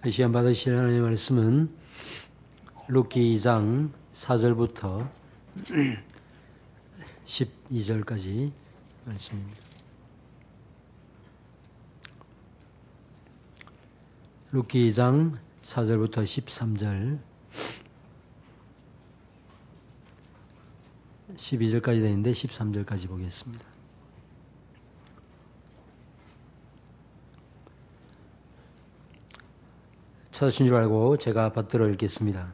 시간 받으실 하나님의 말씀은 룻기 2장 4절부터 12절까지 말씀입니다. 룻기 2장 4절부터 13절 12절까지 되는데 13절까지 보겠습니다. 찾으신 줄 알고 제가 받들어 읽겠습니다.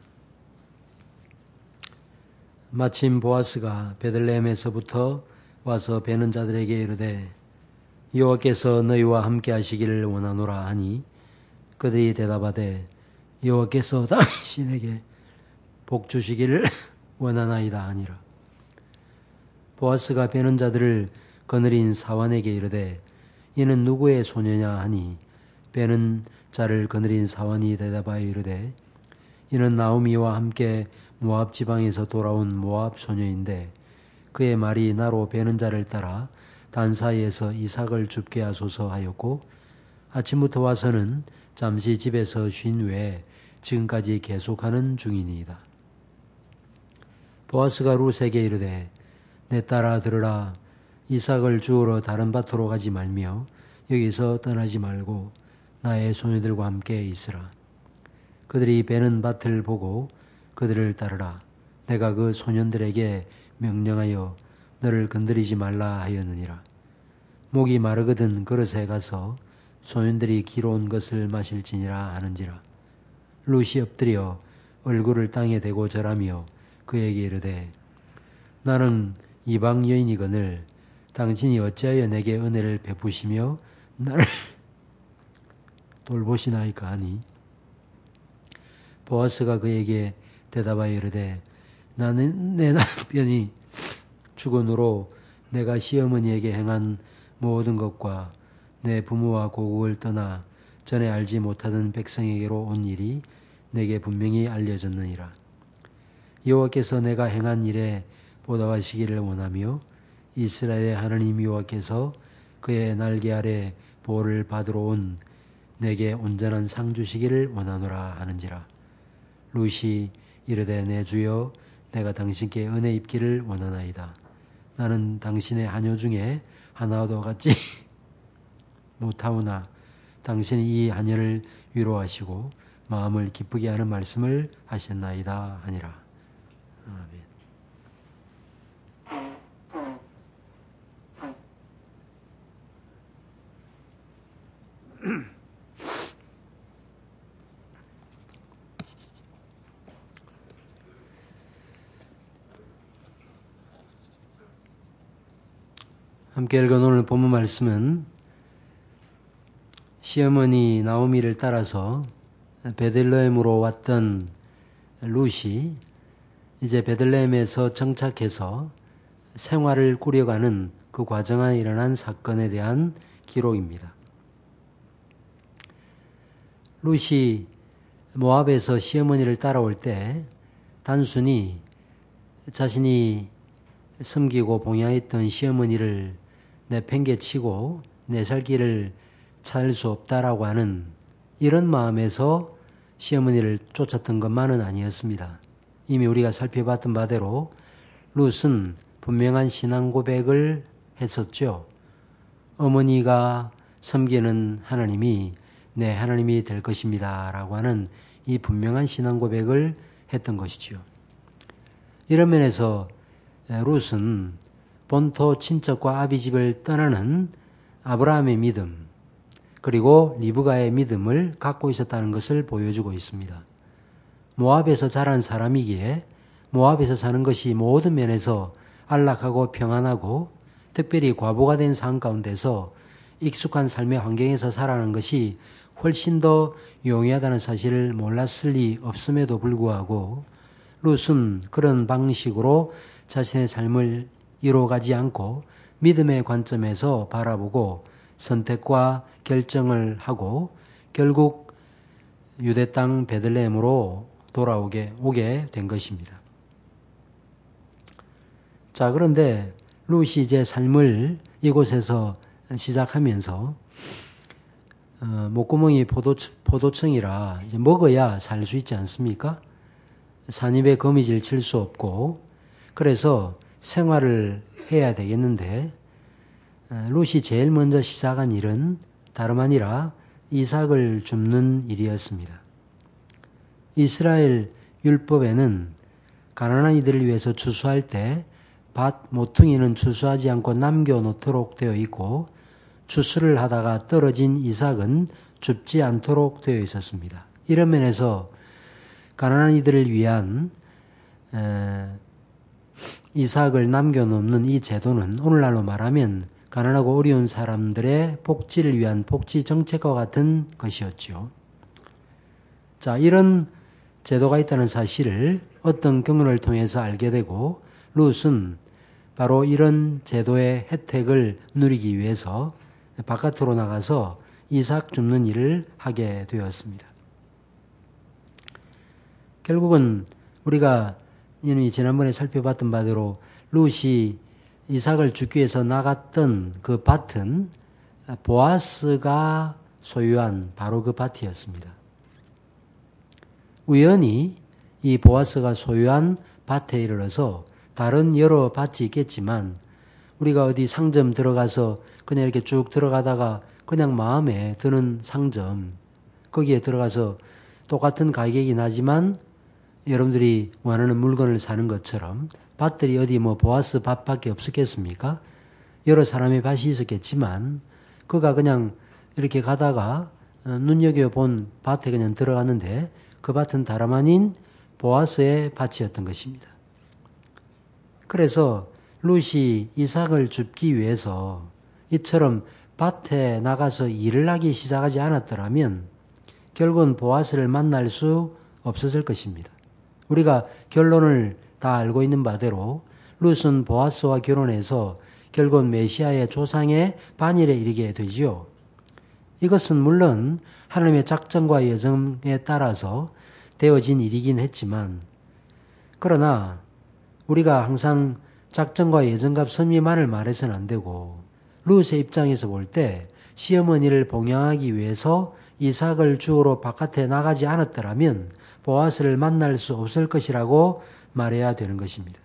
마침 보아스가 베들레헴에서부터 와서 베는 자들에게 이르되 여호와께서 너희와 함께 하시기를 원하노라 하니 그들이 대답하되 여호와께서 당신에게 복 주시기를 원하나이다 하니라. 보아스가 베는 자들을 거느린 사환에게 이르되 이는 누구의 소녀냐 하니 베는 자를 거느린 사환이 대답하여 이르되 이는 나오미와 함께 모압 지방에서 돌아온 모압 소녀인데 그의 말이 나로 베는 자를 따라 단 사이에서 이삭을 줍게 하소서 하였고 아침부터 와서는 잠시 집에서 쉰 후에 지금까지 계속하는 중이니이다. 보아스가 룻에게 이르되 내 딸아 들으라. 이삭을 주우러 다른 밭으로 가지 말며 여기서 떠나지 말고 나의 소녀들과 함께 있으라. 그들이 베는 밭을 보고 그들을 따르라. 내가 그 소년들에게 명령하여 너를 건드리지 말라 하였느니라. 목이 마르거든 그릇에 가서 소년들이 기로운 것을 마실지니라 하는지라. 룻이 엎드려 얼굴을 땅에 대고 절하며 그에게 이르되 나는 이방 여인이거늘 당신이 어찌하여 내게 은혜를 베푸시며 나를 돌보시나이까 하니 보아스가 그에게 대답하여 이르되 나는 내 남편이 죽은후로 내가 시어머니에게 행한 모든 것과 내 부모와 고국을 떠나 전에 알지 못하던 백성에게로 온 일이 내게 분명히 알려졌느니라. 여호와께서 내가 행한 일에 보답하시기를 원하며 이스라엘의 하나님 여호와께서 그의 날개 아래 보호를 받으러 온 내게 온전한 상 주시기를 원하노라 하는지라. 룻이 이르되 내 주여 내가 당신께 은혜 입기를 원하나이다. 나는 당신의 하녀 중에 하나도 같지 못하오나 당신이 이 하녀를 위로하시고 마음을 기쁘게 하는 말씀을 하셨나이다 하니라. 아멘. 함께 읽은 오늘 본문 말씀은 시어머니 나오미를 따라서 베들레헴으로 왔던 룻이 이제 베들레헴에서 정착해서 생활을 꾸려가는 그 과정 안에 일어난 사건에 대한 기록입니다. 룻이 모압에서 시어머니를 따라올 때 단순히 자신이 섬기고 봉양했던 시어머니를 내팽개치고 내 살 길을 찾을 수 없다라고 하는 이런 마음에서 시어머니를 쫓았던 것만은 아니었습니다. 이미 우리가 살펴봤던 바대로 룻은 분명한 신앙 고백을 했었죠. 어머니가 섬기는 하나님이 내 하나님이 될 것입니다 라고 하는 이 분명한 신앙 고백을 했던 것이죠. 이런 면에서 룻은 본토 친척과 아비집을 떠나는 아브라함의 믿음 그리고 리브가의 믿음을 갖고 있었다는 것을 보여주고 있습니다. 모압에서 자란 사람이기에 모압에서 사는 것이 모든 면에서 안락하고 평안하고 특별히 과부가 된 삶 가운데서 익숙한 삶의 환경에서 살아가는 것이 훨씬 더 용이하다는 사실을 몰랐을 리 없음에도 불구하고 룻은 그런 방식으로 자신의 삶을 이루어가지 않고 믿음의 관점에서 바라보고 선택과 결정을 하고 결국 유대 땅 베들레헴으로 오게 된 것입니다. 자, 그런데 룻이 이제 삶을 이곳에서 시작하면서 목구멍이 포도청이라 이제 먹어야 살 수 있지 않습니까? 산입에 거미줄 칠 수 없고 그래서 생활을 해야 되겠는데 룻이 제일 먼저 시작한 일은 다름 아니라 이삭을 줍는 일이었습니다. 이스라엘 율법에는 가난한 이들을 위해서 추수할 때 밭 모퉁이는 추수하지 않고 남겨놓도록 되어 있고 추수를 하다가 떨어진 이삭은 줍지 않도록 되어 있었습니다. 이런 면에서 가난한 이들을 위한 이삭을 남겨놓는 이 제도는 오늘날로 말하면 가난하고 어려운 사람들의 복지를 위한 복지 정책과 같은 것이었죠. 자, 이런 제도가 있다는 사실을 어떤 경륜을 통해서 알게 되고 룻은 바로 이런 제도의 혜택을 누리기 위해서 바깥으로 나가서 이삭 줍는 일을 하게 되었습니다. 결국은 우리가 이미 지난번에 살펴봤던 바대로 룻이 이삭을 줍기 위해서 나갔던 그 밭은 보아스가 소유한 바로 그 밭이었습니다. 우연히 이 보아스가 소유한 밭에 이르러서 다른 여러 밭이 있겠지만 우리가 어디 상점 들어가서 그냥 이렇게 쭉 들어가다가 그냥 마음에 드는 상점 거기에 들어가서 똑같은 가격이 나지만 여러분들이 원하는 물건을 사는 것처럼 밭들이 어디 보아스 밭밖에 없었겠습니까? 여러 사람의 밭이 있었겠지만 그가 그냥 이렇게 가다가 눈여겨본 밭에 그냥 들어갔는데 그 밭은 다름 아닌 보아스의 밭이었던 것입니다. 그래서 룻이 이삭을 줍기 위해서 이처럼 밭에 나가서 일을 하기 시작하지 않았더라면 결국은 보아스를 만날 수 없었을 것입니다. 우리가 결론을 다 알고 있는 바대로 룻은 보아스와 결혼해서 결국은 메시아의 조상의 반열에 이르게 되지요. 이것은 물론 하나님의 작정과 예정에 따라서 되어진 일이긴 했지만 그러나 우리가 항상 작정과 예정과 섭리만을 말해서는 안 되고 룻의 입장에서 볼 때 시어머니를 봉양하기 위해서 이삭을 주우러 바깥에 나가지 않았더라면 보아스를 만날 수 없을 것이라고 말해야 되는 것입니다.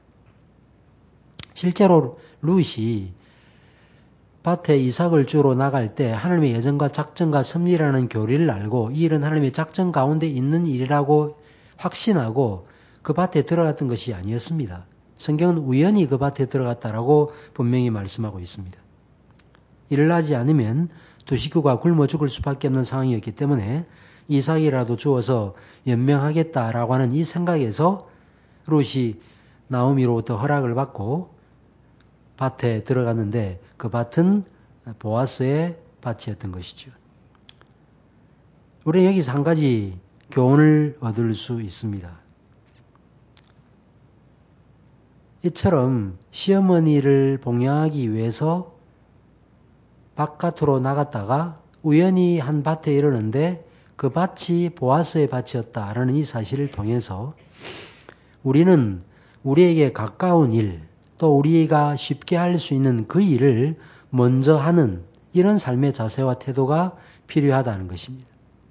실제로 룻이 밭에 이삭을 주우러 나갈 때 하나님의 예정과 작정과 섭리라는 교리를 알고 이 일은 하나님의 작정 가운데 있는 일이라고 확신하고 그 밭에 들어갔던 것이 아니었습니다. 성경은 우연히 그 밭에 들어갔다라고 분명히 말씀하고 있습니다. 일을 하지 않으면 두 식구가 굶어 죽을 수밖에 없는 상황이었기 때문에 이삭이라도 주어서 연명하겠다라고 하는 이 생각에서 룻이 나오미로부터 허락을 받고 밭에 들어갔는데 그 밭은 보아스의 밭이었던 것이죠. 우리는 여기서 한 가지 교훈을 얻을 수 있습니다. 이처럼 시어머니를 봉양하기 위해서 바깥으로 나갔다가 우연히 한 밭에 이르는데 그 밭이 보아스의 밭이었다라는 이 사실을 통해서 우리는 우리에게 가까운 일, 또 우리가 쉽게 할 수 있는 그 일을 먼저 하는 이런 삶의 자세와 태도가 필요하다는 것입니다.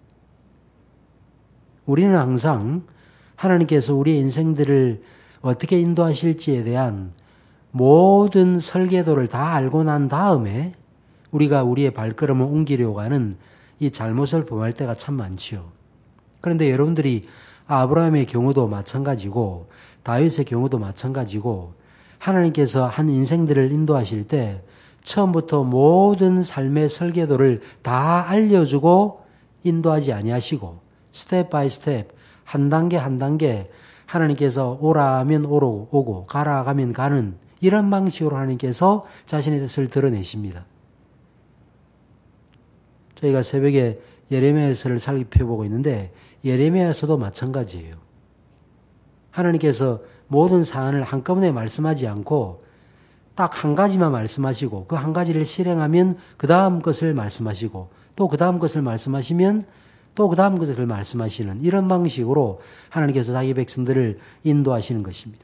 우리는 항상 하나님께서 우리의 인생들을 어떻게 인도하실지에 대한 모든 설계도를 다 알고 난 다음에 우리가 우리의 발걸음을 옮기려고 하는 이 잘못을 범할 때가 참 많지요. 그런데 여러분들이 아브라함의 경우도 마찬가지고 다윗의 경우도 마찬가지고 하나님께서 한 인생들을 인도하실 때 처음부터 모든 삶의 설계도를 다 알려주고 인도하지 아니하시고 스텝 바이 스텝 한 단계 한 단계 하나님께서 오라 하면 오고 가라 하면 가는 이런 방식으로 하나님께서 자신의 뜻을 드러내십니다. 저희가 새벽에 예레미야서를 살펴보고 있는데 예레미야서도 마찬가지예요. 하나님께서 모든 사안을 한꺼번에 말씀하지 않고 딱 한 가지만 말씀하시고 그 한 가지를 실행하면 그 다음 것을 말씀하시고 또 그 다음 것을 말씀하시면 또 그 다음 것을 말씀하시는 이런 방식으로 하나님께서 자기 백성들을 인도하시는 것입니다.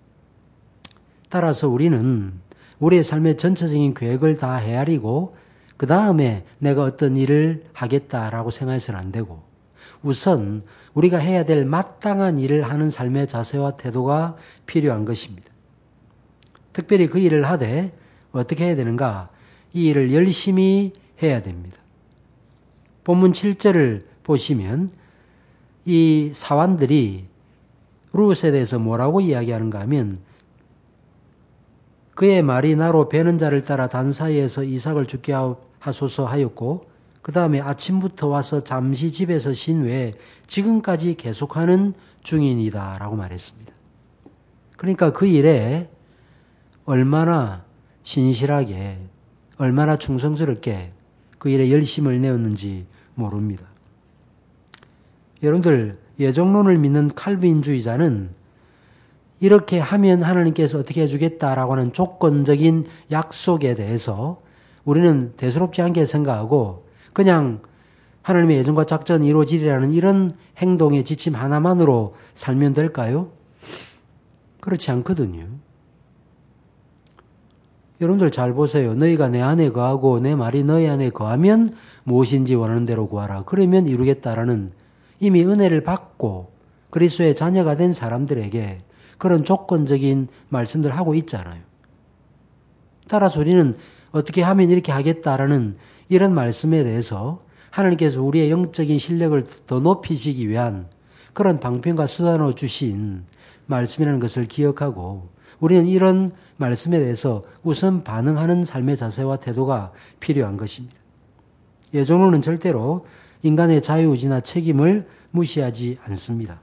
따라서 우리는 우리의 삶의 전체적인 계획을 다 헤아리고 그 다음에 내가 어떤 일을 하겠다라고 생각해서는 안 되고 우선 우리가 해야 될 마땅한 일을 하는 삶의 자세와 태도가 필요한 것입니다. 특별히 그 일을 하되 어떻게 해야 되는가? 이 일을 열심히 해야 됩니다. 본문 7절을 보시면 이 사환들이 룻에 대해서 뭐라고 이야기하는가 하면 그의 말이 나로 베는 자를 따라 단 사이에서 이삭을 죽게 하소서 하였고 그 다음에 아침부터 와서 잠시 집에서 쉰 후에 지금까지 계속하는 중인이다 라고 말했습니다. 그러니까 그 일에 얼마나 신실하게 얼마나 충성스럽게 그 일에 열심을 내었는지 모릅니다. 여러분들 예정론을 믿는 칼빈주의자는 이렇게 하면 하나님께서 어떻게 해주겠다라고 하는 조건적인 약속에 대해서 우리는 대수롭지 않게 생각하고 그냥 하나님의 예정과 작전이 이루어지리라는 이런 행동의 지침 하나만으로 살면 될까요? 그렇지 않거든요. 여러분들 잘 보세요. 너희가 내 안에 거하고 내 말이 너희 안에 거하면 무엇인지 원하는 대로 구하라. 그러면 이루겠다라는 이미 은혜를 받고 그리스도의 자녀가 된 사람들에게 그런 조건적인 말씀들 하고 있잖아요. 따라서 우리는 어떻게 하면 이렇게 하겠다라는 이런 말씀에 대해서 하나님께서 우리의 영적인 실력을 더 높이시기 위한 그런 방편과 수단으로 주신 말씀이라는 것을 기억하고 우리는 이런 말씀에 대해서 우선 반응하는 삶의 자세와 태도가 필요한 것입니다. 예정론은 절대로 인간의 자유의지나 책임을 무시하지 않습니다.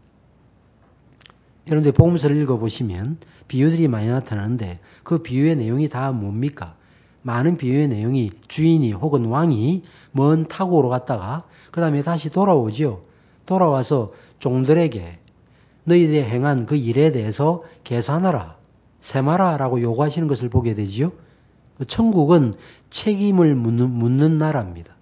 여러분들 복음서를 읽어보시면 비유들이 많이 나타나는데 그 비유의 내용이 다 뭡니까? 많은 비유의 내용이 주인이 혹은 왕이 먼 타국으로 갔다가 그 다음에 다시 돌아오죠. 돌아와서 종들에게 너희들이 행한 그 일에 대해서 계산하라, 세마라 라고 요구하시는 것을 보게 되지요. 천국은 책임을 묻는 나라입니다.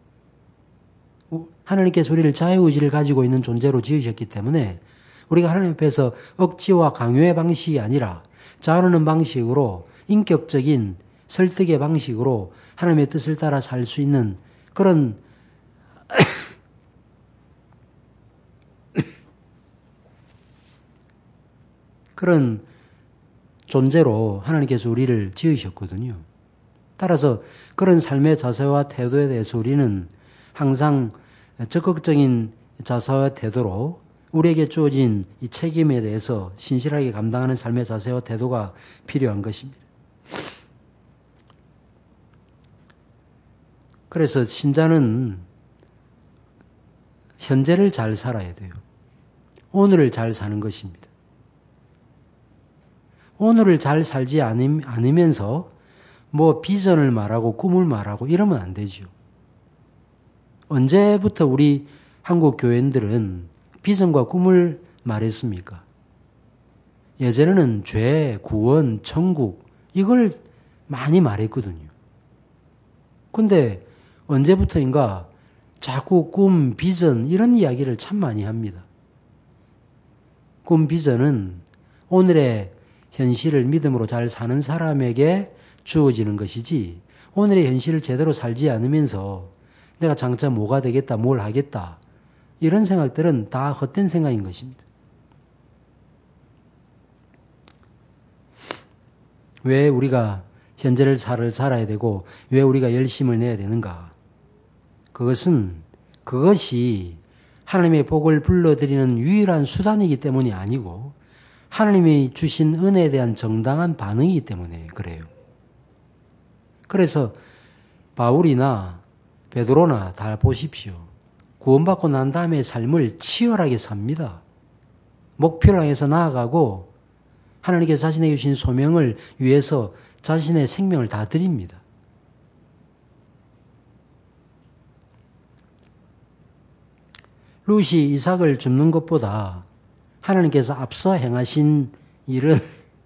하나님께서 우리를 자유의지를 가지고 있는 존재로 지으셨기 때문에 우리가 하나님 앞에서 억지와 강요의 방식이 아니라 자유하는 방식으로 인격적인 설득의 방식으로 하나님의 뜻을 따라 살 수 있는 그런 그런 존재로 하나님께서 우리를 지으셨거든요. 따라서 그런 삶의 자세와 태도에 대해서 우리는 항상 적극적인 자세와 태도로 우리에게 주어진 이 책임에 대해서 신실하게 감당하는 삶의 자세와 태도가 필요한 것입니다. 그래서 신자는 현재를 잘 살아야 돼요. 오늘을 잘 사는 것입니다. 오늘을 잘 살지 않으면서 뭐 비전을 말하고 꿈을 말하고 이러면 안 되죠. 언제부터 우리 한국 교인들은 비전과 꿈을 말했습니까? 예전에는 죄, 구원, 천국 이걸 많이 말했거든요. 근데 언제부터인가 자꾸 꿈, 비전 이런 이야기를 참 많이 합니다. 꿈, 비전은 오늘의 현실을 믿음으로 잘 사는 사람에게 주어지는 것이지 오늘의 현실을 제대로 살지 않으면서 내가 장차 뭐가 되겠다, 뭘 하겠다 이런 생각들은 다 헛된 생각인 것입니다. 왜 우리가 현재를 살아야 되고 왜 우리가 열심을 내야 되는가? 그것이 하나님의 복을 불러들이는 유일한 수단이기 때문이 아니고 하나님이 주신 은혜에 대한 정당한 반응이기 때문에 그래요. 그래서 바울이나 베드로나 다 보십시오. 구원받고 난 다음에 삶을 치열하게 삽니다. 목표를 향해서 나아가고 하나님께서 자신에게 주신 소명을 위해서 자신의 생명을 다 드립니다. 룻이 이삭을 줍는 것보다 하나님께서 앞서 행하신 일은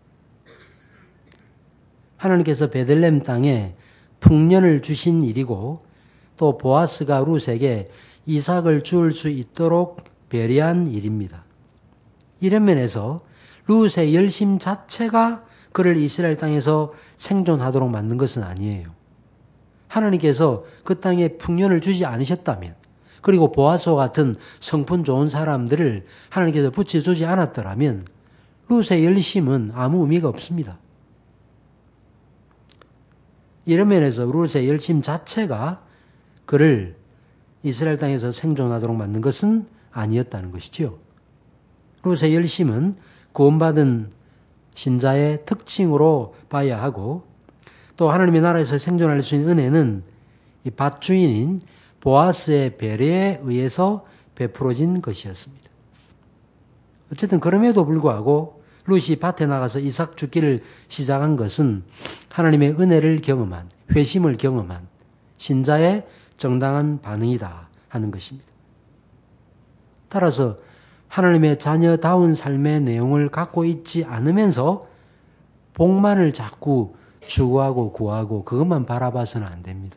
하나님께서 베들레헴 땅에 풍년을 주신 일이고 또 보아스가 룻에게 이삭을 줄 수 있도록 배려한 일입니다. 이런 면에서 룻의 열심 자체가 그를 이스라엘 땅에서 생존하도록 만든 것은 아니에요. 하나님께서 그 땅에 풍년을 주지 않으셨다면, 그리고 보아스와 같은 성품 좋은 사람들을 하나님께서 붙여주지 않았더라면 룻의 열심은 아무 의미가 없습니다. 이런 면에서 룻의 열심 자체가 그를 이스라엘 땅에서 생존하도록 만든 것은 아니었다는 것이지요. 룻의 열심은 구원받은 신자의 특징으로 봐야 하고, 또 하나님의 나라에서 생존할 수 있는 은혜는 이 밭주인인 보아스의 배려에 의해서 베풀어진 것이었습니다. 어쨌든 그럼에도 불구하고 룻이 밭에 나가서 이삭 죽기를 시작한 것은 하나님의 은혜를 경험한, 회심을 경험한 신자의 정당한 반응이다 하는 것입니다. 따라서 하나님의 자녀다운 삶의 내용을 갖고 있지 않으면서 복만을 자꾸 추구하고 구하고 그것만 바라봐서는 안 됩니다.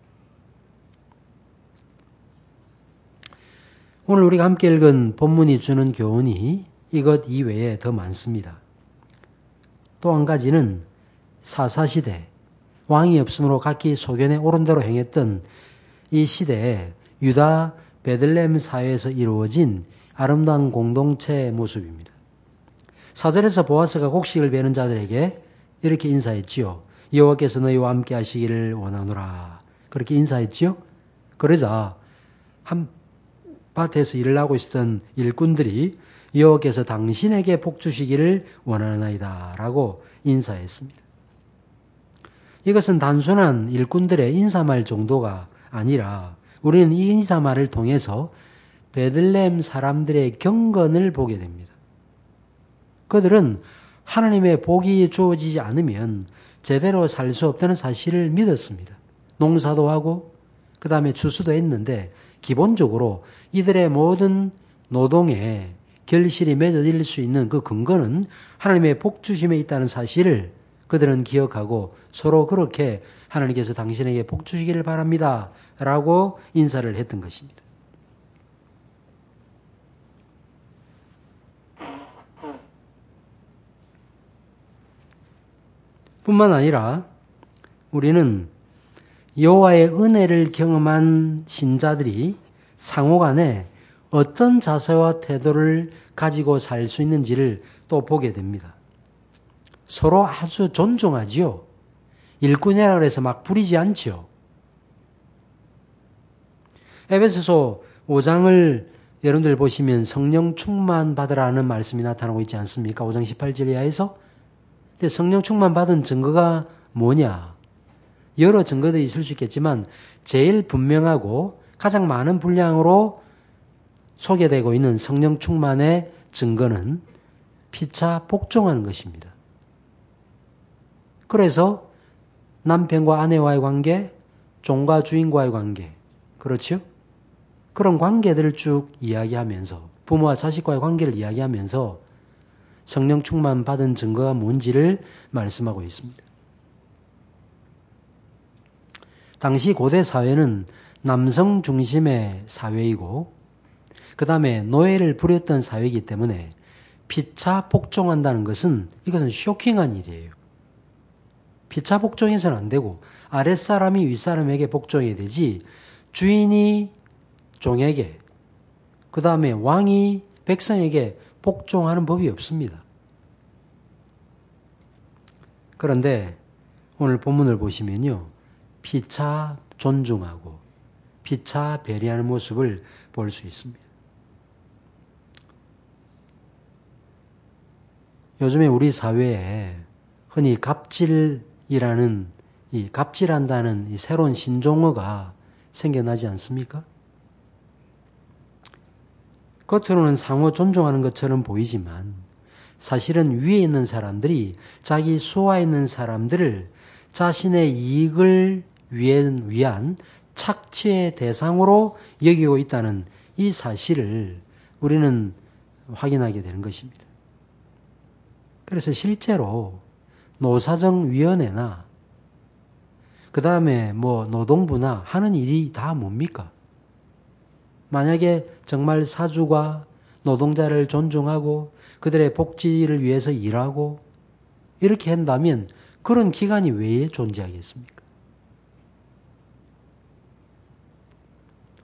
오늘 우리가 함께 읽은 본문이 주는 교훈이 이것 이외에 더 많습니다. 또 한 가지는 사사시대, 왕이 없으므로 각기 소견에 옳은 대로 행했던 이 시대에 유다 베들레헴 사회에서 이루어진 아름다운 공동체의 모습입니다. 4절에서 보아스가 곡식을 베는 자들에게 이렇게 인사했지요. 여호와께서 너희와 함께 하시기를 원하노라. 그렇게 인사했지요. 그러자 한 밭에서 일을 하고 있었던 일꾼들이 여호와께서 당신에게 복 주시기를 원하나이다 라고 인사했습니다. 이것은 단순한 일꾼들의 인사말 정도가 아니라 우리는 이 인사말을 통해서 베들레헴 사람들의 경건을 보게 됩니다. 그들은 하나님의 복이 주어지지 않으면 제대로 살 수 없다는 사실을 믿었습니다. 농사도 하고 그 다음에 추수도 했는데 기본적으로 이들의 모든 노동에 결실이 맺어질 수 있는 그 근거는 하나님의 복 주심에 있다는 사실을 그들은 기억하고 서로 그렇게 하나님께서 당신에게 복 주시기를 바랍니다 라고 인사를 했던 것입니다. 뿐만 아니라 우리는 여호와의 은혜를 경험한 신자들이 상호간에 어떤 자세와 태도를 가지고 살 수 있는지를 또 보게 됩니다. 서로 아주 존중하지요. 일꾼이라고 해서 막 부리지 않지요. 에베소서 5장을 여러분들 보시면 성령 충만 받으라는 말씀이 나타나고 있지 않습니까? 5장 18절 이하에서. 근데 성령 충만 받은 증거가 뭐냐? 여러 증거들이 있을 수 있겠지만 제일 분명하고 가장 많은 분량으로 소개되고 있는 성령 충만의 증거는 피차 복종하는 것입니다. 그래서 남편과 아내와의 관계, 종과 주인과의 관계, 그렇죠? 그런 관계들을 쭉 이야기하면서 부모와 자식과의 관계를 이야기하면서 성령 충만 받은 증거가 뭔지를 말씀하고 있습니다. 당시 고대 사회는 남성 중심의 사회이고 그 다음에 노예를 부렸던 사회이기 때문에 피차 복종한다는 것은 이것은 쇼킹한 일이에요. 피차 복종해서는 안 되고 아랫사람이 윗사람에게 복종해야 되지 주인이 종에게 그 다음에 왕이 백성에게 복종하는 법이 없습니다. 그런데 오늘 본문을 보시면요. 피차 존중하고 피차 배려하는 모습을 볼 수 있습니다. 요즘에 우리 사회에 흔히 갑질이라는 이 갑질한다는 이 새로운 신종어가 생겨나지 않습니까? 겉으로는 상호 존중하는 것처럼 보이지만 사실은 위에 있는 사람들이 자기 수하에 있는 사람들을 자신의 이익을 위한 착취의 대상으로 여기고 있다는 이 사실을 우리는 확인하게 되는 것입니다. 그래서 실제로 노사정위원회나 그 다음에 노동부나 하는 일이 다 뭡니까? 만약에 정말 사주가 노동자를 존중하고 그들의 복지를 위해서 일하고 이렇게 한다면 그런 기관이 왜 존재하겠습니까?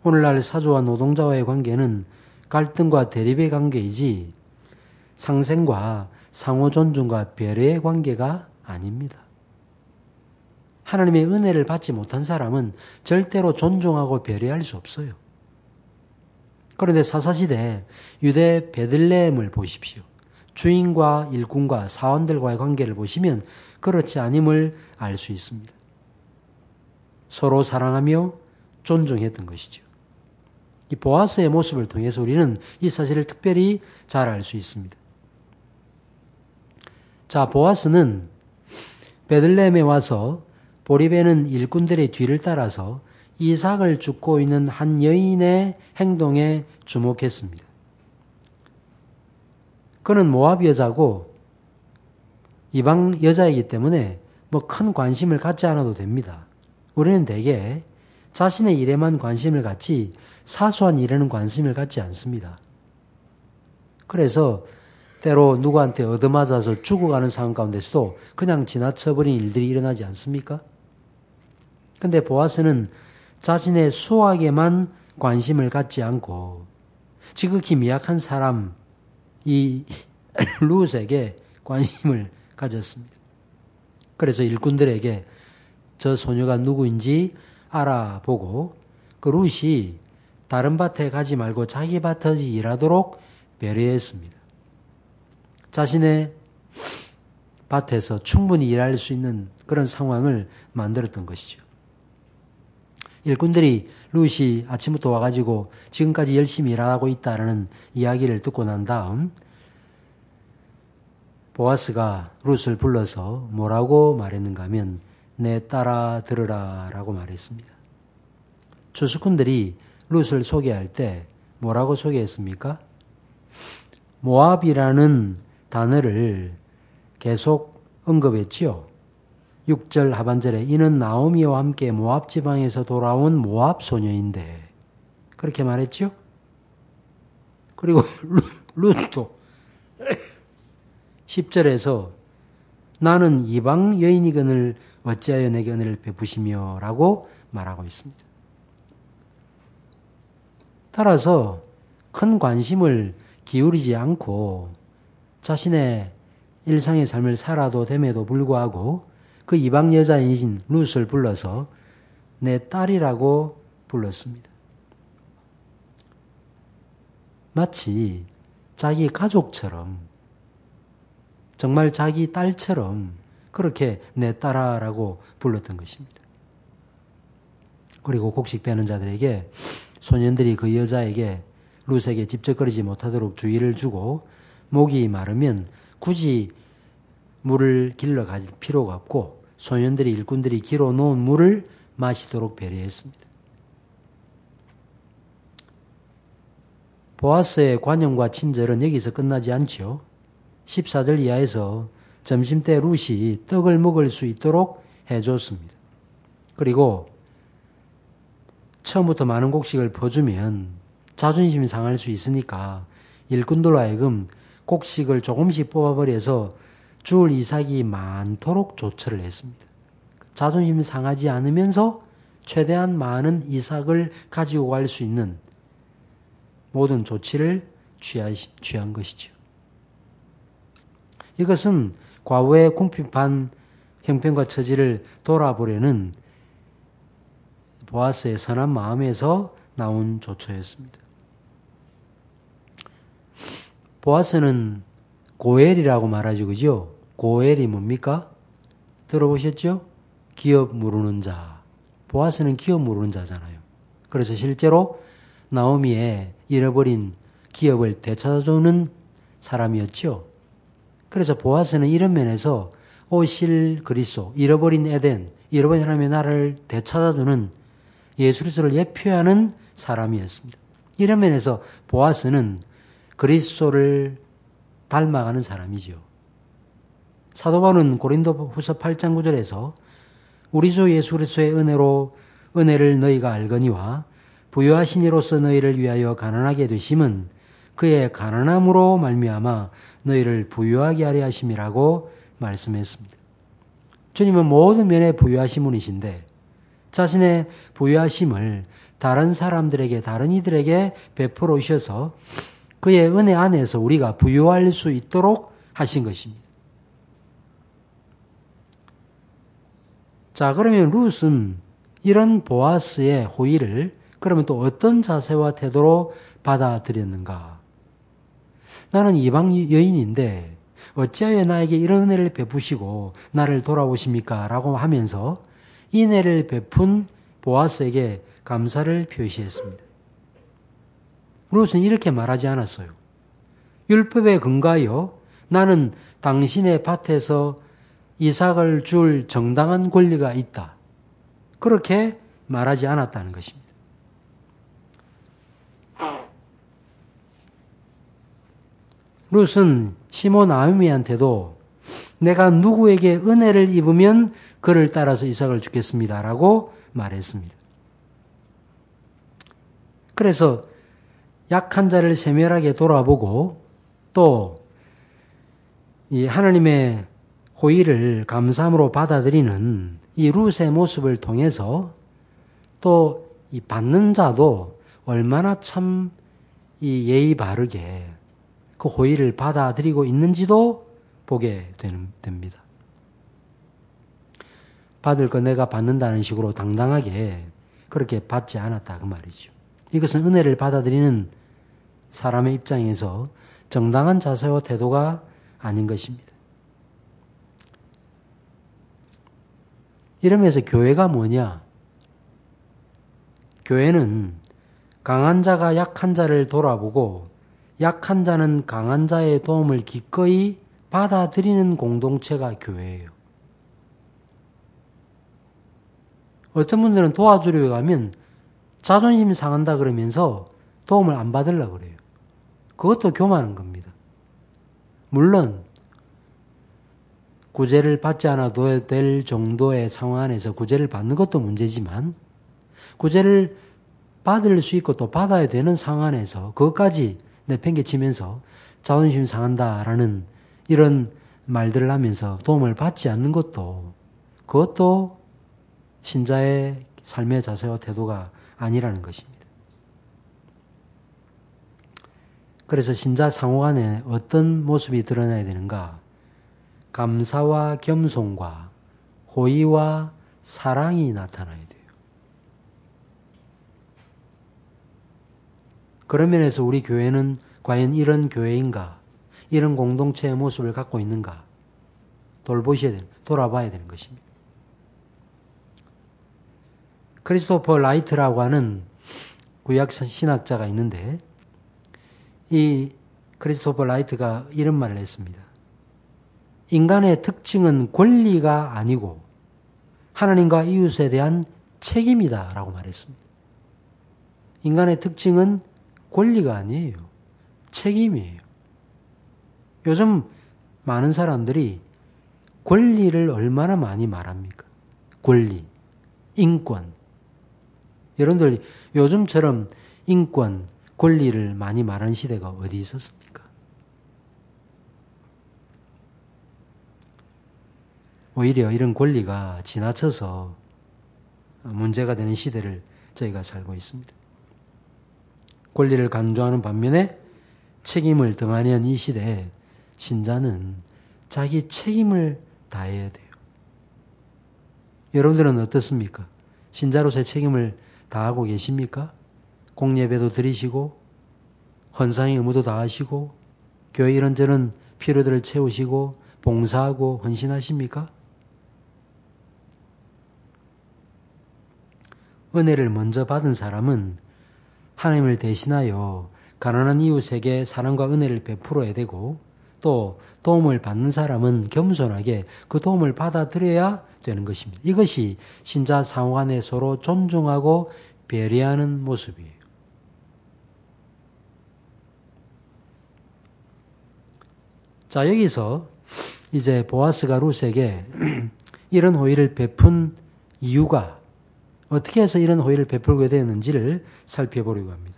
오늘날 사주와 노동자와의 관계는 갈등과 대립의 관계이지 상생과 상호 존중과 배려의 관계가 아닙니다. 하나님의 은혜를 받지 못한 사람은 절대로 존중하고 배려할 수 없어요. 그런데 사사시대 유대 베들레헴을 보십시오. 주인과 일꾼과 사원들과의 관계를 보시면 그렇지 않음을 알 수 있습니다. 서로 사랑하며 존중했던 것이죠. 이 보아스의 모습을 통해서 우리는 이 사실을 특별히 잘 알 수 있습니다. 자, 보아스는 베들레헴에 와서 보리배는 일꾼들의 뒤를 따라서 이삭을 줍고 있는 한 여인의 행동에 주목했습니다. 그는 모압 여자고 이방 여자이기 때문에 큰 관심을 갖지 않아도 됩니다. 우리는 대개 자신의 일에만 관심을 갖지 사소한 일에는 관심을 갖지 않습니다. 그래서 때로 누구한테 얻어맞아서 죽어가는 상황 가운데서도 그냥 지나쳐버린 일들이 일어나지 않습니까? 근데 보아스는 자신의 수확에만 관심을 갖지 않고 지극히 미약한 사람 이 룻에게 관심을 가졌습니다. 그래서 일꾼들에게 저 소녀가 누구인지 알아보고 그 룻이 다른 밭에 가지 말고 자기 밭에서 일하도록 배려했습니다. 자신의 밭에서 충분히 일할 수 있는 그런 상황을 만들었던 것이죠. 일꾼들이 룻이 아침부터 와가지고 지금까지 열심히 일하고 있다는 이야기를 듣고 난 다음 보아스가 룻을 불러서 뭐라고 말했는가 하면 내 딸아 들으라 라고 말했습니다. 주수꾼들이 룻을 소개할 때 뭐라고 소개했습니까? 모압이라는 단어를 계속 언급했지요. 6절 하반절에 이는 나오미와 함께 모압 지방에서 돌아온 모압 소녀인데 그렇게 말했죠. 그리고 룻도 10절에서 나는 이방 여인이거늘 어찌하여 내게 은혜를 베푸시며 라고 말하고 있습니다. 따라서 큰 관심을 기울이지 않고 자신의 일상의 삶을 살아도 됨에도 불구하고 그 이방 여자이신 룻을 불러서 내 딸이라고 불렀습니다. 마치 자기 가족처럼 정말 자기 딸처럼 그렇게 내 딸아라고 불렀던 것입니다. 그리고 곡식 베는 자들에게 소년들이 그 여자에게 룻에게 직접 거리지 못하도록 주의를 주고 목이 마르면 굳이 물을 길러 가질 필요가 없고 소년들이 일꾼들이 길어 놓은 물을 마시도록 배려했습니다. 보아스의 관용과 친절은 여기서 끝나지 않죠. 14절 이하에서 점심때 룻이 떡을 먹을 수 있도록 해줬습니다. 그리고 처음부터 많은 곡식을 퍼주면 자존심이 상할 수 있으니까 일꾼들로 하여금 곡식을 조금씩 뽑아버려서 줄 이삭이 많도록 조처를 했습니다. 자존심이 상하지 않으면서 최대한 많은 이삭을 가지고 갈 수 있는 모든 조치를 취한 것이죠. 이것은 과거의 궁핍한 형편과 처지를 돌아보려는 보아스의 선한 마음에서 나온 조처였습니다. 보아스는 고엘이라고 말하죠. 그죠? 고엘이 뭡니까? 들어보셨죠? 기업 무르는 자. 보아스는 기업 무르는 자잖아요. 그래서 실제로 나오미의 잃어버린 기업을 되찾아주는 사람이었죠. 그래서 보아스는 이런 면에서 오실 그리스도, 잃어버린 에덴, 잃어버린 하나님의 나라를 되찾아주는 예수 그리스도를 예표하는 사람이었습니다. 이런 면에서 보아스는 그리스도를 닮아가는 사람이죠. 사도 바울은 고린도 후서 8장 9절에서 우리 주 예수 그리스도의 은혜를 너희가 알거니와 부유하신 이로서 너희를 위하여 가난하게 되심은 그의 가난함으로 말미암아 너희를 부유하게 하려 하심이라고 말씀했습니다. 주님은 모든 면에 부유하신 분이신데 자신의 부유하심을 다른 사람들에게, 다른 이들에게 베풀어 오셔서 그의 은혜 안에서 우리가 부유할 수 있도록 하신 것입니다. 자, 그러면 룻은 이런 보아스의 호의를 그러면 또 어떤 자세와 태도로 받아들였는가? 나는 이방 여인인데 어찌하여 나에게 이런 은혜를 베푸시고 나를 돌아오십니까? 라고 하면서 이 은혜를 베푼 보아스에게 감사를 표시했습니다. 룻은 이렇게 말하지 않았어요. 율법에 근거하여 나는 당신의 밭에서 이삭을 줄 정당한 권리가 있다. 그렇게 말하지 않았다는 것입니다. 룻은 시몬 나오미한테도 내가 누구에게 은혜를 입으면 그를 따라서 이삭을 주겠습니다. 라고 말했습니다. 그래서 약한 자를 세밀하게 돌아보고 또 이 하나님의 호의를 감사함으로 받아들이는 이 룻의 모습을 통해서 또 이 받는 자도 얼마나 참 이 예의 바르게 그 호의를 받아들이고 있는지도 보게 됩니다. 받을 거 내가 받는다는 식으로 당당하게 그렇게 받지 않았다 그 말이죠. 이것은 은혜를 받아들이는 사람의 입장에서 정당한 자세와 태도가 아닌 것입니다. 이러면서 교회가 뭐냐? 교회는 강한 자가 약한 자를 돌아보고 약한 자는 강한 자의 도움을 기꺼이 받아들이는 공동체가 교회예요. 어떤 분들은 도와주려고 하면 자존심이 상한다 그러면서 도움을 안 받으려고 그래요. 그것도 교만한 겁니다. 물론 구제를 받지 않아도 될 정도의 상황 안에서 구제를 받는 것도 문제지만 구제를 받을 수 있고 또 받아야 되는 상황 안에서 그것까지 내팽개치면서 자존심이 상한다라는 이런 말들을 하면서 도움을 받지 않는 것도 그것도 신자의 삶의 자세와 태도가 아니라는 것입니다. 그래서 신자 상호 간에 어떤 모습이 드러나야 되는가? 감사와 겸손과 호의와 사랑이 나타나야 돼요. 그런 면에서 우리 교회는 과연 이런 교회인가? 이런 공동체의 모습을 갖고 있는가? 돌아봐야 되는 것입니다. 크리스토퍼 라이트라고 하는 구약 신학자가 있는데 이 크리스토퍼 라이트가 이런 말을 했습니다. 인간의 특징은 권리가 아니고 하나님과 이웃에 대한 책임이다 라고 말했습니다. 인간의 특징은 권리가 아니에요. 책임이에요. 요즘 많은 사람들이 권리를 얼마나 많이 말합니까? 권리, 인권. 여러분들 요즘처럼 인권, 권리를 많이 말하는 시대가 어디 있었습니까? 오히려 이런 권리가 지나쳐서 문제가 되는 시대를 저희가 살고 있습니다. 권리를 강조하는 반면에 책임을 등한히 이 시대에 신자는 자기 책임을 다해야 돼요. 여러분들은 어떻습니까? 신자로서의 책임을 다하고 계십니까? 공예배도 드리시고 헌상의 의무도 다하시고 교회 이런저런 필요들을 채우시고 봉사하고 헌신하십니까? 은혜를 먼저 받은 사람은 하나님을 대신하여 가난한 이웃에게 사랑과 은혜를 베풀어야 되고 또 도움을 받는 사람은 겸손하게 그 도움을 받아들여야 되는 것입니다. 이것이 신자 상호 간에 서로 존중하고 배려하는 모습이에요. 자, 여기서 이제 보아스가 룻에게 이런 호의를 베푼 이유가 어떻게 해서 이런 호의를 베풀게 되었는지를 살펴보려고 합니다.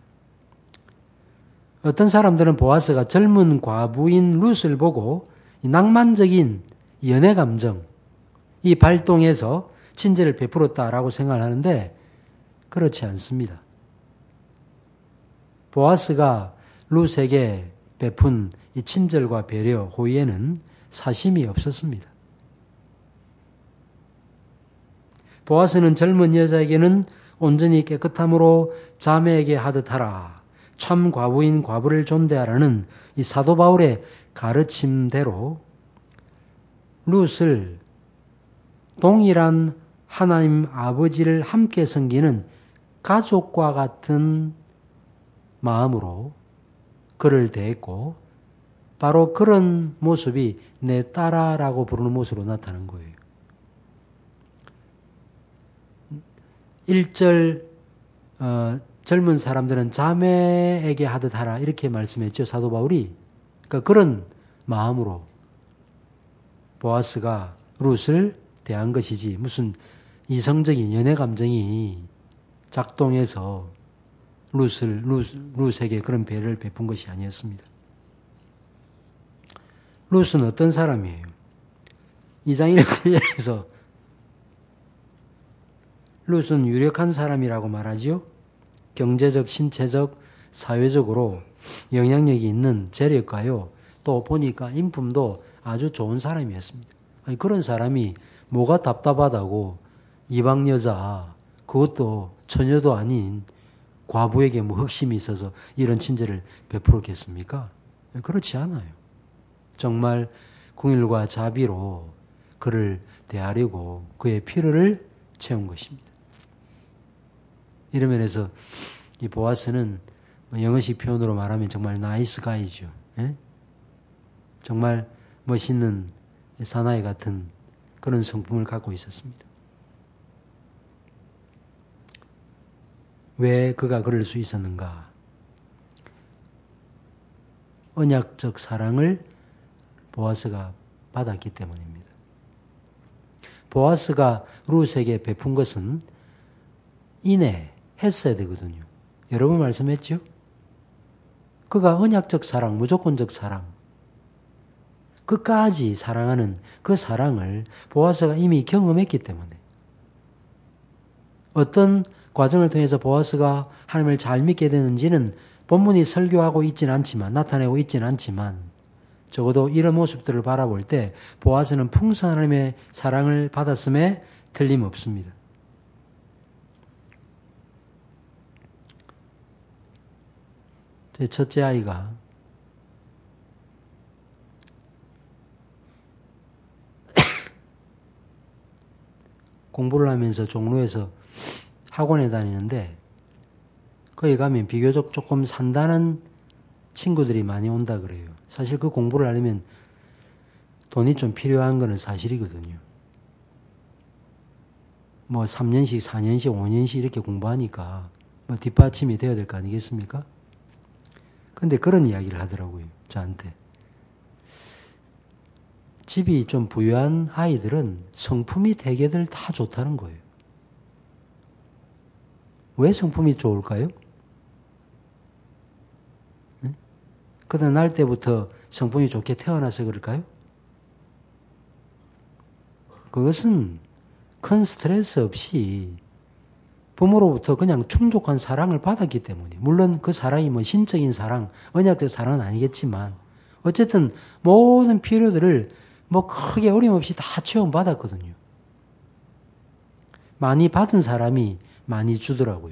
어떤 사람들은 보아스가 젊은 과부인 룻을 보고 낭만적인 연애 감정, 이 발동해서 친절을 베풀었다라고 생각하는데 그렇지 않습니다. 보아스가 룻에게 베푼 이 친절과 배려, 호의에는 사심이 없었습니다. 보아스는 젊은 여자에게는 온전히 깨끗함으로 자매에게 하듯 하라. 참 과부인 과부를 존대하라는 이 사도 바울의 가르침대로 룻을 동일한 하나님 아버지를 함께 섬기는 가족과 같은 마음으로 그를 대했고, 바로 그런 모습이 내 딸아라고 부르는 모습으로 나타난 거예요. 1절 젊은 사람들은 자매에게 하듯 하라 이렇게 말씀했죠. 사도 바울이. 그러니까 그런 마음으로 보아스가 룻을 대한 것이지 무슨 이성적인 연애 감정이 작동해서 룻에게 그런 배려를 베푼 것이 아니었습니다. 룻은 어떤 사람이에요? 2장 1절에서 룻은 유력한 사람이라고 말하지요. 경제적, 신체적, 사회적으로 영향력이 있는 재력가요. 또 보니까 인품도 아주 좋은 사람이었습니다. 아니, 그런 사람이 뭐가 답답하다고 이방 여자, 그것도 처녀도 아닌 과부에게 뭐 흑심이 있어서 이런 친절을 베풀었겠습니까? 그렇지 않아요. 정말 궁일과 자비로 그를 대하려고 그의 필요를 채운 것입니다. 이런 면에서 이 보아스는 영어식 표현으로 말하면 정말 나이스 가이죠. 예? 정말 멋있는 사나이 같은 그런 성품을 갖고 있었습니다. 왜 그가 그럴 수 있었는가? 언약적 사랑을 보아스가 받았기 때문입니다. 보아스가 룻에게 베푼 것은 했어야 되거든요. 여러 번 말씀했죠? 그가 언약적 사랑, 무조건적 사랑, 끝까지 사랑하는 그 사랑을 보아스가 이미 경험했기 때문에 어떤 과정을 통해서 보아스가 하나님을 잘 믿게 되는지는 본문이 설교하고 있지는 않지만, 나타내고 있지는 않지만 적어도 이런 모습들을 바라볼 때 보아스는 풍성한 하나님의 사랑을 받았음에 틀림없습니다. 제 첫째 아이가 공부를 하면서 종로에서 학원에 다니는데 거기 가면 비교적 조금 산단한 친구들이 많이 온다 그래요. 사실 그 공부를 하려면 돈이 좀 필요한 거는 사실이거든요. 뭐 3년씩, 4년씩, 5년씩 이렇게 공부하니까 뭐 뒷받침이 되어야 될 거 아니겠습니까? 근데 그런 이야기를 하더라고요, 저한테. 집이 좀 부유한 아이들은 성품이 대개들 다 좋다는 거예요. 왜 성품이 좋을까요? 응? 그들 날 때부터 성품이 좋게 태어나서 그럴까요? 그것은 큰 스트레스 없이 부모로부터 그냥 충족한 사랑을 받았기 때문에, 물론 그 사랑이 뭐 신적인 사랑, 언약적 사랑은 아니겠지만 어쨌든 모든 필요들을 뭐 크게 어림없이 다 체험받았거든요. 많이 받은 사람이 많이 주더라고요.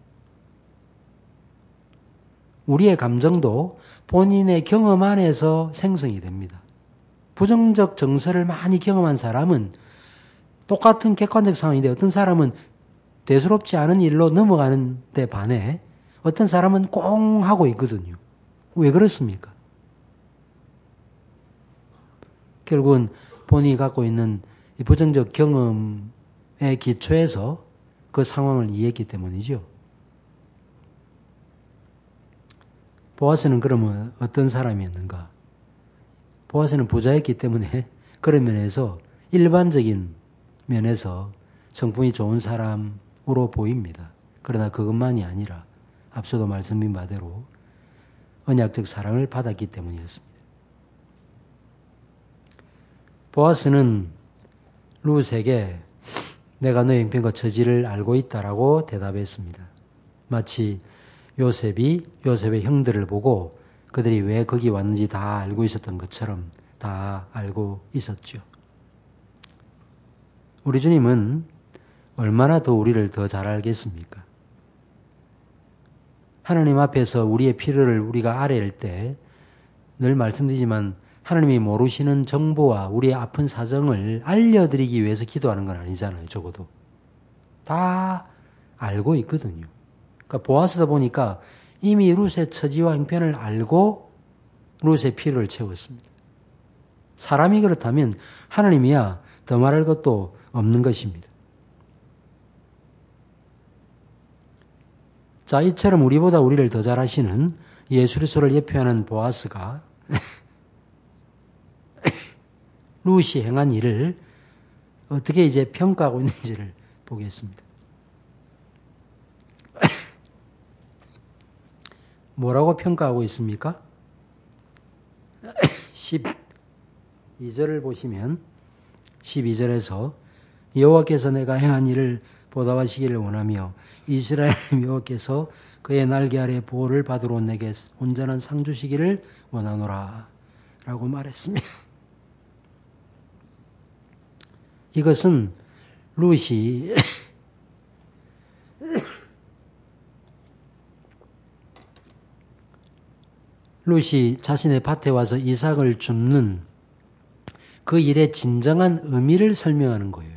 우리의 감정도 본인의 경험 안에서 생성이 됩니다. 부정적 정서를 많이 경험한 사람은 똑같은 객관적 상황인데 어떤 사람은 대수롭지 않은 일로 넘어가는 데 반해 어떤 사람은 꽁 하고 있거든요. 왜 그렇습니까? 결국은 본인이 갖고 있는 이 부정적 경험의 기초에서 그 상황을 이해했기 때문이죠. 보아스는 그러면 어떤 사람이었는가? 보아스는 부자였기 때문에 그런 면에서 일반적인 면에서 성품이 좋은 사람으로 보입니다. 그러나 그것만이 아니라 앞서도 말씀드린 바대로 언약적 사랑을 받았기 때문이었습니다. 보아스는 룻에게 내가 너의 형편과 처지를 알고 있다라고 대답했습니다. 마치 요셉의 형들을 보고 그들이 왜 거기 왔는지 다 알고 있었던 것처럼 다 알고 있었죠. 우리 주님은 얼마나 더 우리를 더 잘 알겠습니까? 하나님 앞에서 우리의 필요를 우리가 아뢰일 때 늘 말씀드리지만 하나님이 모르시는 정보와 우리의 아픈 사정을 알려드리기 위해서 기도하는 건 아니잖아요. 적어도. 다 알고 있거든요. 그러니까 보아스다 보니까 이미 룻의 처지와 형편을 알고 룻의 필요를 채웠습니다. 사람이 그렇다면 하나님이야 더 말할 것도 없는 것입니다. 자, 이처럼 우리보다 우리를 더 잘 아시는 예수 그리스도를 예표하는 보아스가 룻이 행한 일을 어떻게 이제 평가하고 있는지를 보겠습니다. 뭐라고 평가하고 있습니까? 12절을 보시면 12절에서 여호와께서 내가 행한 일을 보답하시기를 원하며 이스라엘 여호와께서 그의 날개 아래 보호를 받으러 내게 온전한 상 주시기를 원하노라 라고 말했습니다. 이것은 룻이 자신의 밭에 와서 이삭을 줍는 그 일의 진정한 의미를 설명하는 거예요.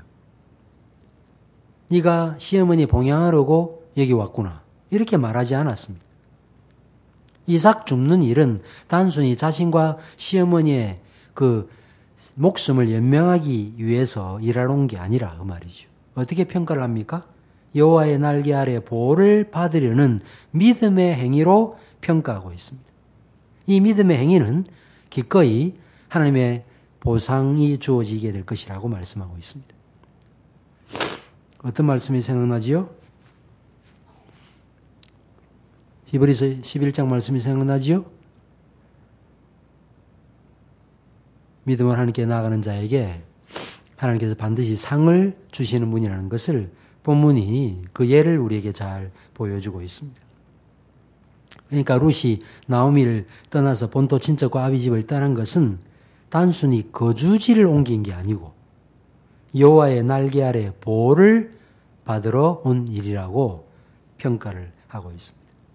네가 시어머니 봉양하려고 여기 왔구나. 이렇게 말하지 않았습니다. 이삭 줍는 일은 단순히 자신과 시어머니의 그 목숨을 연명하기 위해서 일하러 온 게 아니라 그 말이죠. 어떻게 평가를 합니까? 여호와의 날개 아래 보호를 받으려는 믿음의 행위로 평가하고 있습니다. 이 믿음의 행위는 기꺼이 하나님의 보상이 주어지게 될 것이라고 말씀하고 있습니다. 어떤 말씀이 생각나지요? 히브리서 11장 말씀이 생각나지요? 믿음을 하나님께 나아가는 자에게 하나님께서 반드시 상을 주시는 분이라는 것을 본문이 그 예를 우리에게 잘 보여주고 있습니다. 그러니까 룻이 나오미를 떠나서 본토 친척과 아비 집을 떠난 것은 단순히 거주지를 옮긴 게 아니고 여호와의 날개 아래 보호를 받으러 온 일이라고 평가를 하고 있습니다.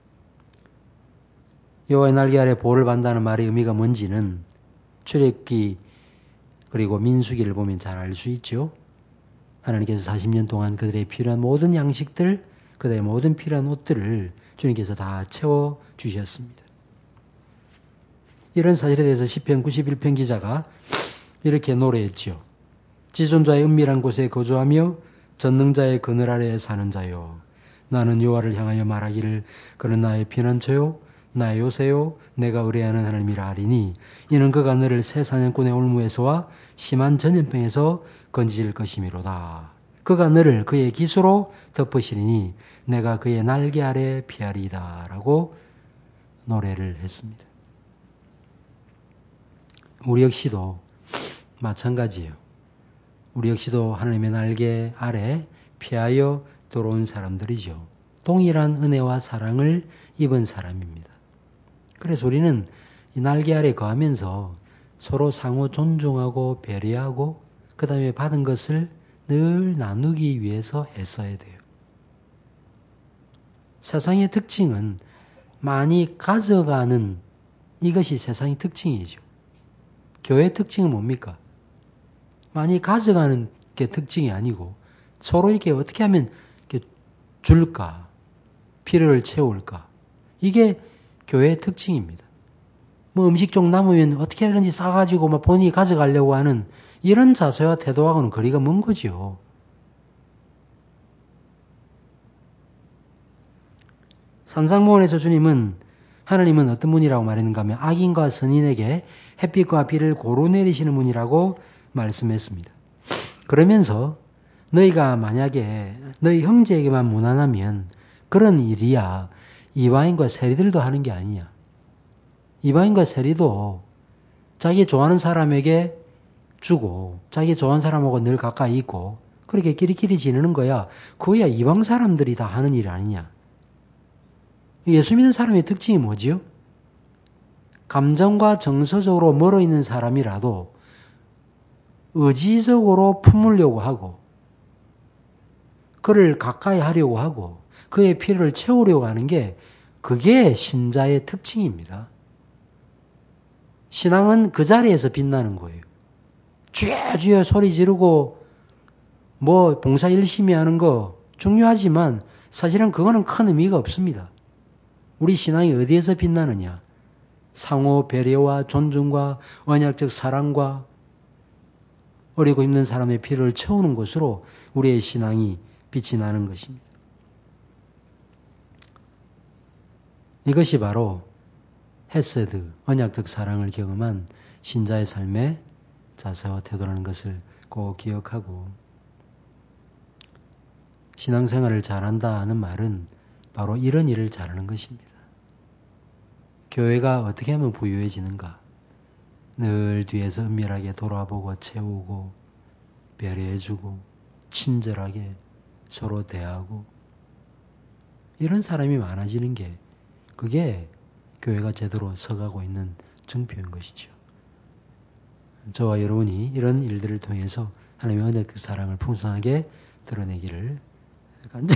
여호와의 날개 아래 보호를 받는다는 말의 의미가 뭔지는 출애굽기 그리고 민수기를 보면 잘 알 수 있죠. 하나님께서 40년 동안 그들의 필요한 모든 양식들, 그들의 모든 필요한 옷들을 주님께서 다 채워주셨습니다. 이런 사실에 대해서 시편 91편 기자가 이렇게 노래했죠. 지존자의 은밀한 곳에 거주하며 전능자의 그늘 아래에 사는 자요. 나는 여호와를 향하여 말하기를 그는 나의 피난처요 나의 요새요 내가 의뢰하는 하나님이라 하리니 이는 그가 너를 새 사냥꾼의 올무에서와 심한 전염병에서 건지실 것이미로다. 그가 너를 그의 기수로 덮으시리니 내가 그의 날개 아래 피하리이다 라고 노래를 했습니다. 우리 역시도 마찬가지예요. 우리 역시도 하나님의 날개 아래 피하여 들어온 사람들이죠. 동일한 은혜와 사랑을 입은 사람입니다. 그래서 우리는 이 날개 아래 거하면서 서로 상호 존중하고 배려하고 그 다음에 받은 것을 늘 나누기 위해서 애써야 돼요. 세상의 특징은 많이 가져가는 이것이 세상의 특징이죠. 교회의 특징은 뭡니까? 많이 가져가는 게 특징이 아니고 서로 이렇게 어떻게 하면 이렇게 줄까? 필요를 채울까? 이게 교회의 특징입니다. 뭐 음식 좀 남으면 어떻게 하든지 싸가지고 막 본인이 가져가려고 하는 이런 자세와 태도하고는 거리가 먼 거죠. 산상모원에서 주님은 하나님은 어떤 분이라고 말했는가 하면 악인과 선인에게 햇빛과 비를 고루 내리시는 분이라고 말씀했습니다. 그러면서 너희가 만약에 너희 형제에게만 무난하면 그런 일이야 이방인과 세리들도 하는 게 아니냐. 이방인과 세리도 자기 좋아하는 사람에게 주고 자기 좋아하는 사람하고 늘 가까이 있고 그렇게 끼리끼리 지내는 거야. 그거야 이방 사람들이 다 하는 일 아니냐. 예수 믿는 사람의 특징이 뭐지요? 감정과 정서적으로 멀어 있는 사람이라도 의지적으로 품으려고 하고 그를 가까이 하려고 하고 그의 필요를 채우려고 하는 게 그게 신자의 특징입니다. 신앙은 그 자리에서 빛나는 거예요. 주여 주여 소리 지르고 뭐 봉사 열심히 하는 거 중요하지만 사실은 그거는 큰 의미가 없습니다. 우리 신앙이 어디에서 빛나느냐? 상호 배려와 존중과 언약적 사랑과 어리고 힘든 사람의 필요를 채우는 것으로 우리의 신앙이 빛이 나는 것입니다. 이것이 바로 헤세드, 언약적 사랑을 경험한 신자의 삶의 자세와 태도라는 것을 꼭 기억하고 신앙생활을 잘한다 하는 말은 바로 이런 일을 잘하는 것입니다. 교회가 어떻게 하면 부유해지는가? 늘 뒤에서 은밀하게 돌아보고 채우고 배려해주고 친절하게 서로 대하고 이런 사람이 많아지는 게 그게 교회가 제대로 서가고 있는 증표인 것이죠. 저와 여러분이 이런 일들을 통해서 하나님의 은혜 그 사랑을 풍성하게 드러내기를 간절히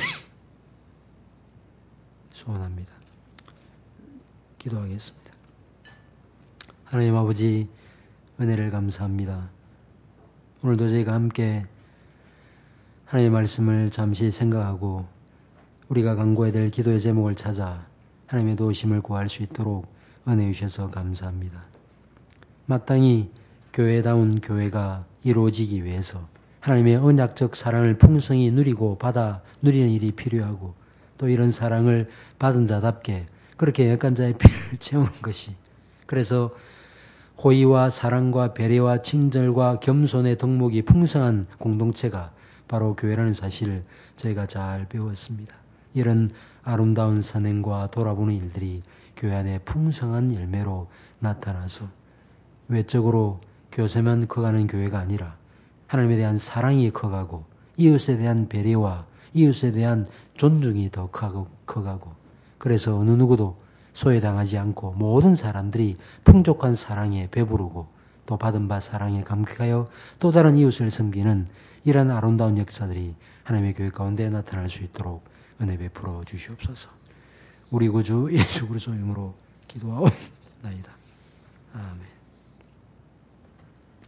소원합니다. 기도하겠습니다. 하나님 아버지 은혜를 감사합니다. 오늘도 저희가 함께 하나님의 말씀을 잠시 생각하고 우리가 간구해야 될 기도의 제목을 찾아 하나님의 도우심을 구할 수 있도록 은혜 주셔서 감사합니다. 마땅히 교회다운 교회가 이루어지기 위해서 하나님의 언약적 사랑을 풍성히 누리고 받아 누리는 일이 필요하고 또 이런 사랑을 받은 자답게 그렇게 약한 자의 필요를 채우는 것이 그래서 호의와 사랑과 배려와 친절과 겸손의 덕목이 풍성한 공동체가 바로 교회라는 사실을 저희가 잘 배웠습니다. 이런 아름다운 선행과 돌아보는 일들이 교회 안에 풍성한 열매로 나타나서 외적으로 교세만 커가는 교회가 아니라 하나님에 대한 사랑이 커가고 이웃에 대한 배려와 이웃에 대한 존중이 더 커가고 그래서 어느 누구도 소외당하지 않고 모든 사람들이 풍족한 사랑에 배부르고 또 받은 바 사랑에 감격하여 또 다른 이웃을 섬기는 이런 아름다운 역사들이 하나님의 교회 가운데 나타날 수 있도록 은혜 베풀어 주시옵소서. 우리 구주 예수 그리스도의 이름으로 기도하옵나이다. 아멘.